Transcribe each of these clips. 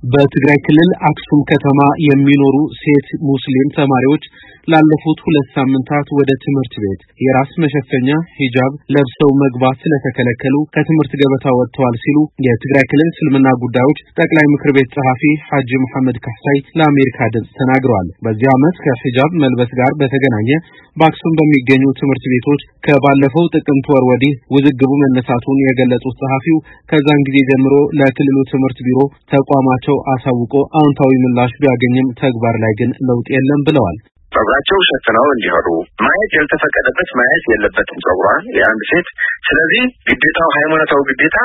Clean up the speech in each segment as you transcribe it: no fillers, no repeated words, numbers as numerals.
በትግራይ ክልል አክሱም ከተማ የሚኖሩ ሴት ሙስሊም ተማሪዎች ላለፉት 2 ሳምንታት ወደ ትምህርት ቤት የራስ መሸፈኛ ሂጃብ ለብሰው መግባት ስለተከለከሉ ከትምህርት ገበታ ወጥተዋል ሲሉ የትግራይ ክልል እስልምና ጉዳዮች ጠቅላይ ምክር ቤት ጸሐፊ ሐጂ መሐመድ ካህሳይ ለአሜሪካ ድምጽ ተናግረዋል። በዚህ ዓመት ከሂጃብ መልበስ ጋር በተገናኘ በአክሱም በሚገኙ ትምህርት ቤቶች ከባለፈው ጥቅምት ወር ወዲህ ውዝግቡ መነሳቱን የገለጹት ጸሐፊው ከዛን ጊዜ ጀምሮ ለክልሉ ትምህርት ቢሮ ተቋማቸው አሳውቆ አዎንታዊ ምላሽ ቢያገኝም ተግባር ላይ ግን ለውጥ የለም ብለዋል። ጸጉራቸው ሸፍነው እንዲሄዱ ማየት ያልተፈቀደበት ማየት የለበትም ጸጉሯን የአንድ ሴት። ስለዚህ ግዴታው ሃይማኖታዊ ግዴታ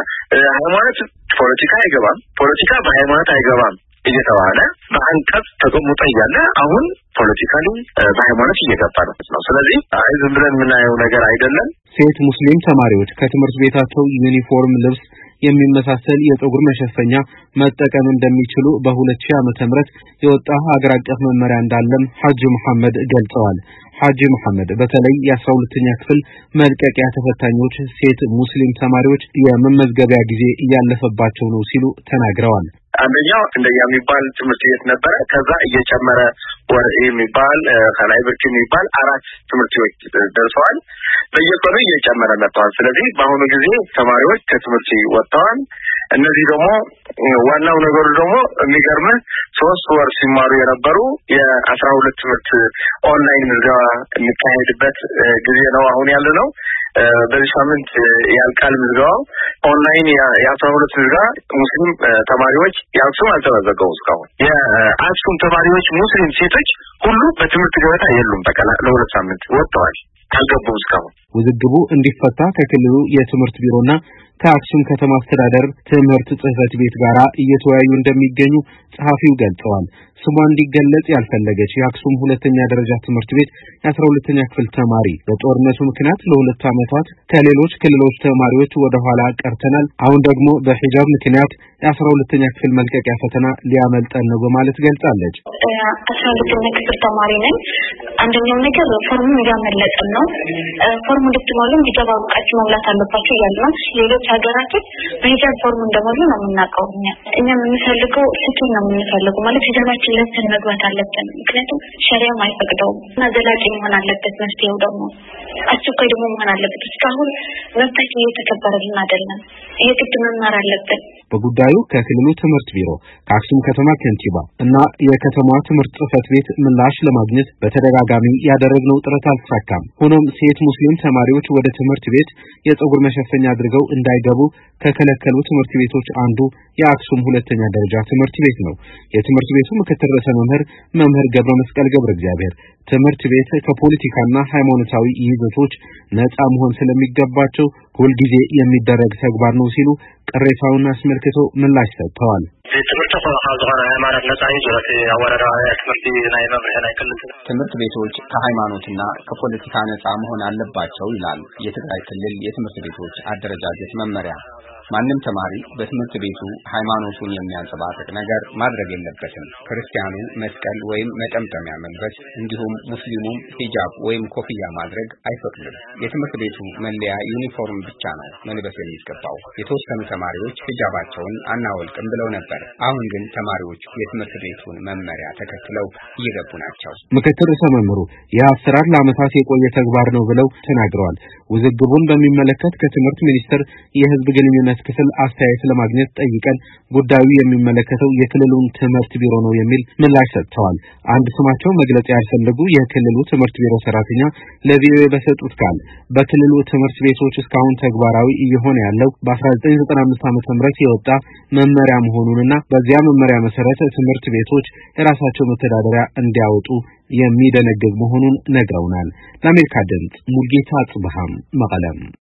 ሃይማኖት ፖለቲካ አይገባም፣ ፖለቲካ በሃይማኖት አይገባም እየተባለ በአንቀጽ ተቀምጦ እያለ አሁን ፖለቲካሊ በሃይማኖት እየገባ ነው። ስለዚህ ዝም ብለን የምናየው ነገር አይደለም። ሴት ሙስሊም ተማሪዎች ከትምህርት ቤታቸው ዩኒፎርም ልብስ የሚመሳሰል የፀጉር መሸፈኛ መጠቀም እንደሚችሉ በ2000 ዓመተ ምህረት የወጣ ሀገር አቀፍ መመሪያ እንዳለም ሐጂ መሐመድ ገልጸዋል። ሐጂ መሐመድ በተለይ የ12ኛ ክፍል መልቀቂያ ተፈታኞች ሴት ሙስሊም ተማሪዎች የመመዝገቢያ ጊዜ እያለፈባቸው ነው ሲሉ ተናግረዋል። አንደኛው እንደኛ የሚባል ትምህርት ቤት ነበር። ከዛ እየጨመረ ወርኤ የሚባል ከላይ ብርክ የሚባል 4 ትምህርት ቤት ደርሰዋል። በየቀኑ እየጨመረ መጥቷል። ስለዚህ በአሁኑ ጊዜ ተማሪዎች ከትምህርት ወጥተዋል። እነዚህ ደግሞ ዋናው ነገር ደግሞ የሚገርምህ 3 ወር ሲማሩ የነበሩ የ12 ትምህርት ኦንላይን ምዝገባ የሚካሄድበት ጊዜ ነው አሁን ያለነው። በዚህ ሳምንት ያልቃል ምዝገባው። ኦንላይን የ12 ምዝገባ ሙስሊም ተማሪዎች ያልሱም አልተመዘገቡም እስካሁን። የአክሱም ተማሪዎች ሙስሊም ሴቶች ሁሉ በትምህርት ገበታ የሉም። በቃ ለ2 ሳምንት ወጥተዋል፣ አልገቡም እስካሁን። ውዝግቡ እንዲፈታ ከክልሉ የትምህርት ቢሮና ከአክሱም ከተማ አስተዳደር ትምህርት ጽሕፈት ቤት ጋር እየተወያዩ እንደሚገኙ ጸሐፊው ገልጸዋል። ስሟ እንዲገለጽ ያልፈለገች የአክሱም ሁለተኛ ደረጃ ትምህርት ቤት የ12ኛ ክፍል ተማሪ በጦርነቱ ምክንያት ለ2 ዓመታት ከሌሎች ክልሎች ተማሪዎች ወደ ኋላ ቀርተናል፣ አሁን ደግሞ በሂጃብ ምክንያት የ12ኛ ክፍል መልቀቂያ ፈተና ሊያመልጠን ነው በማለት ገልጻለች። 12ኛ ክፍል ተማሪ ነኝ። አንደኛው ነገር ፎርሙን እያመለጠን ነው። ፎርሙ ልትሞሉ ሂጃብ አውቃችሁ መብላት አለባችሁ ያሉን ሌሎች ሀገራቶች በሂጃብ ፎርሙ እንደሞሉ ነው የምናውቀው። እኛ የምንፈልገው ፍትህ ነው የምንፈልገው ማለት ሂጃባችን ለብሰን መግባት አለብን። ምክንያቱም ሸሪዓም አይፈቅደውም እና ዘላቂ መሆን አለበት። መፍትሄው ደግሞ አስቸኳይ ደግሞ መሆን አለበት። እስካሁን መብታችን እየተከበረልን አይደለም። የግድ መማር አለብን። በጉዳዩ ከክልሉ ትምህርት ቢሮ ከአክሱም ከተማ ከንቲባ እና የከተማዋ ትምህርት ጽሕፈት ቤት ምላሽ ለማግኘት በተደጋጋሚ ያደረግነው ጥረት አልተሳካም። ሆኖም ሴት ሙስሊም ተማሪዎች ወደ ትምህርት ቤት የፀጉር መሸፈኛ አድርገው እንዳይገቡ ከከለከሉ ትምህርት ቤቶች አንዱ የአክሱም ሁለተኛ ደረጃ ትምህርት ቤት ነው። የትምህርት ቤቱ ምክትል ርዕሰ መምህር ገብረ መስቀል ገብረ እግዚአብሔር ትምህርት ቤት ከፖለቲካና ሃይማኖታዊ ይዘቶች ነፃ መሆን ስለሚገባቸው ሁልጊዜ የሚደረግ ተግባር ነው ሲሉ ቅሬታውን አስመልክቶ ምላሽ ሰጥተዋል። ትምህርት ቤቶች ከሃይማኖትና ከፖለቲካ ነፃ መሆን አለባቸው ይላል የትግራይ ክልል የትምህርት ቤቶች አደረጃጀት መመሪያ። ማንም ተማሪ በትምህርት ቤቱ ሃይማኖቱን የሚያንጸባርቅ ነገር ማድረግ የለበትም። ክርስቲያኑ መስቀል ወይም መጠምጠሚያ መልበስ እንዲሁም ሙስሊሙም ሂጃብ ወይም ኮፍያ ማድረግ አይፈቅድም። የትምህርት ቤቱ መለያ ዩኒፎርም ብቻ ነው መልበስ የሚገባው። የተወሰኑ ተማሪዎች ሂጃባቸውን አናወልቅም ብለው ነበር። አሁን ግን ተማሪዎች የትምህርት ቤቱን መመሪያ ተከትለው እየገቡ ናቸው። ምክትል ርዕሰ መምህሩ የአሰራር ለዓመታት የቆየ ተግባር ነው ብለው ተናግረዋል። ውዝግቡን በሚመለከት ከትምህርት ሚኒስቴር የህዝብ ግንኙነት ክፍል አስተያየት ለማግኘት ጠይቀን ጉዳዩ የሚመለከተው የክልሉን ትምህርት ቢሮ ነው የሚል ምላሽ ሰጥተዋል። አንድ ስማቸው መግለጽ ያልፈለጉ የክልሉ ትምህርት ቢሮ ሰራተኛ ለቪኦኤ በሰጡት ቃል በክልሉ ትምህርት ቤቶች እስካሁን ተግባራዊ እየሆነ ያለው በ1995 ዓመተ ምህረት የወጣ መመሪያ መሆኑንና በዚያ መመሪያ መሰረት ትምህርት ቤቶች የራሳቸው መተዳደሪያ እንዲያወጡ የሚደነግግ መሆኑን ነግረውናል። ለአሜሪካ ድምጽ ሙልጌታ ጽብሃም መቀለም